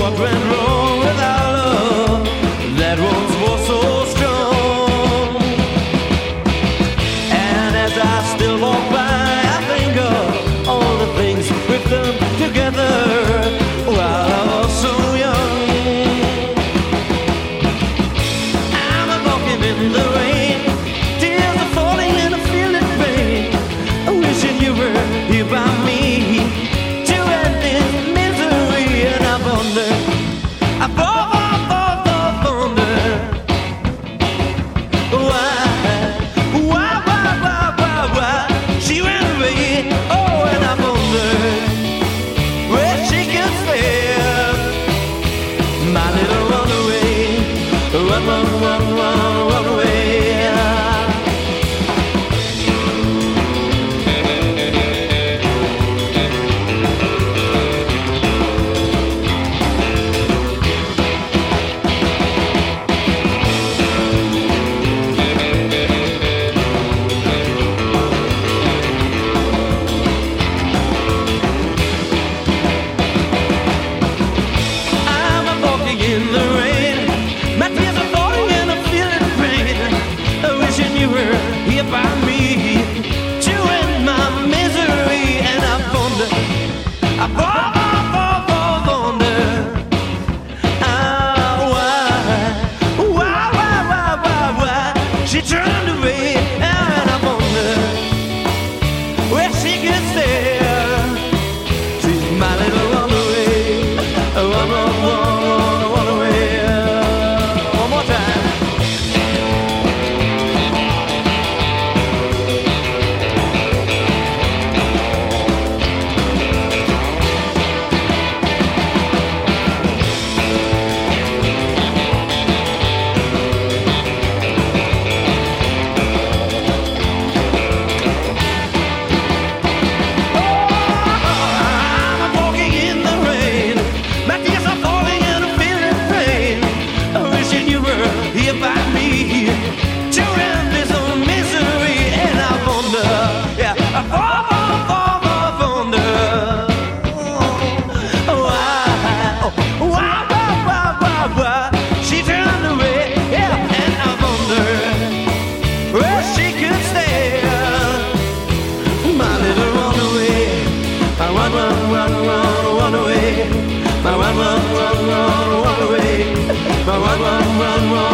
what went wrong with our love that once was so strong. And as I still walk by, I think of all the things we've done together while I was so young. I'm walking in the rain, tears are falling and I feel it rain. I'm wishing you were here by me to end this misery. And I wonder, I wonder why she ran away. Oh, and I wonder where she could stay. My little runaway, run, run, run, run, run away. In the rain, my tears are falling and I'm feeling pain. Wishing you were here by me to end my misery. And I wonder, I wonder, why she turned away. And I wonder where she could stay. She's my little runaway, run, run, run. Here by me to end this old misery. And I wonder, yeah, I wonder why she turned away. Yeah, and I wonder where she could stay. My little runaway, my run, run, run, run, run away. My run, run, run, run, run away. My run, run, run, run.